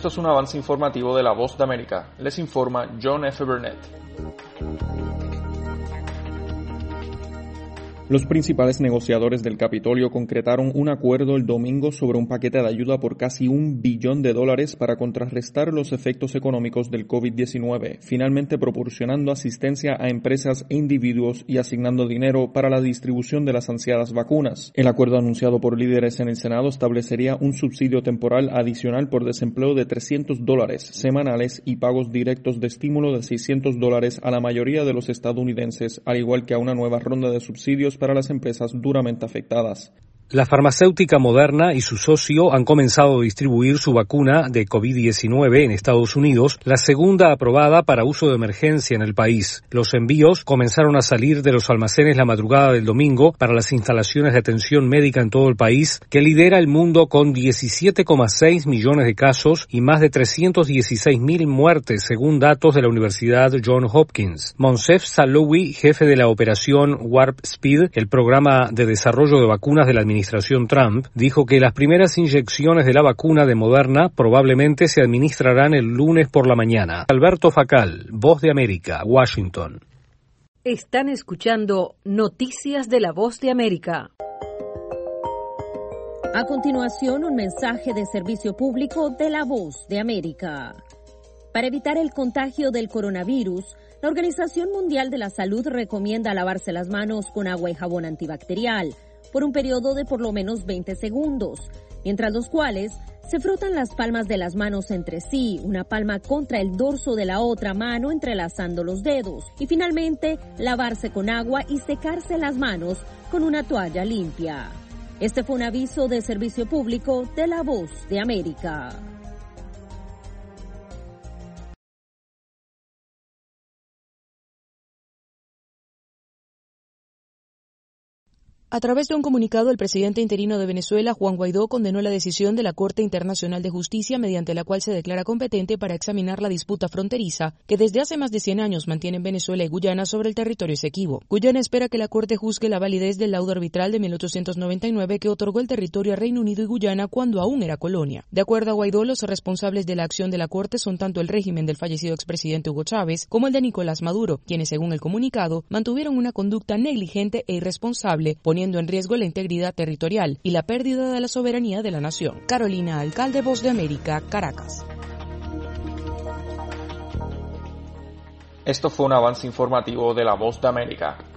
Esto es un avance informativo de La Voz de América. Les informa John F. Burnett. Los principales negociadores del Capitolio concretaron un acuerdo el domingo sobre un paquete de ayuda por casi $1 billón para contrarrestar los efectos económicos del COVID-19, finalmente proporcionando asistencia a empresas e individuos y asignando dinero para la distribución de las ansiadas vacunas. El acuerdo anunciado por líderes en el Senado establecería un subsidio temporal adicional por desempleo de $300 semanales y pagos directos de estímulo de $600 a la mayoría de los estadounidenses, al igual que a una nueva ronda de subsidios para las empresas duramente afectadas. La farmacéutica Moderna y su socio han comenzado a distribuir su vacuna de COVID-19 en Estados Unidos, la segunda aprobada para uso de emergencia en el país. Los envíos comenzaron a salir de los almacenes la madrugada del domingo para las instalaciones de atención médica en todo el país, que lidera el mundo con 17,6 millones de casos y más de 316,000 muertes, según datos de la Universidad Johns Hopkins. Moncef Slaoui, jefe de la operación Warp Speed, el programa de desarrollo de vacunas de la administración Trump, dijo que las primeras inyecciones de la vacuna de Moderna probablemente se administrarán el lunes por la mañana. Alberto Facal, Voz de América, Washington. Están escuchando Noticias de la Voz de América. A continuación, un mensaje de servicio público de la Voz de América. Para evitar el contagio del coronavirus, la Organización Mundial de la Salud recomienda lavarse las manos con agua y jabón antibacterial por un periodo de por lo menos 20 segundos, mientras los cuales se frotan las palmas de las manos entre sí, una palma contra el dorso de la otra mano entrelazando los dedos, y finalmente lavarse con agua y secarse las manos con una toalla limpia. Este fue un aviso de servicio público de la Voz de América. A través de un comunicado, el presidente interino de Venezuela, Juan Guaidó, condenó la decisión de la Corte Internacional de Justicia mediante la cual se declara competente para examinar la disputa fronteriza que desde hace más de 100 años mantienen Venezuela y Guyana sobre el territorio Esequibo. Guyana espera que la Corte juzgue la validez del laudo arbitral de 1899 que otorgó el territorio a Reino Unido y Guyana cuando aún era colonia. De acuerdo a Guaidó, los responsables de la acción de la Corte son tanto el régimen del fallecido expresidente Hugo Chávez como el de Nicolás Maduro, quienes, según el comunicado, mantuvieron una conducta negligente e irresponsable, poniendo en riesgo la integridad territorial y la pérdida de la soberanía de la nación. Carolina Alcalde, Voz de América, Caracas. Esto fue un avance informativo de La Voz de América.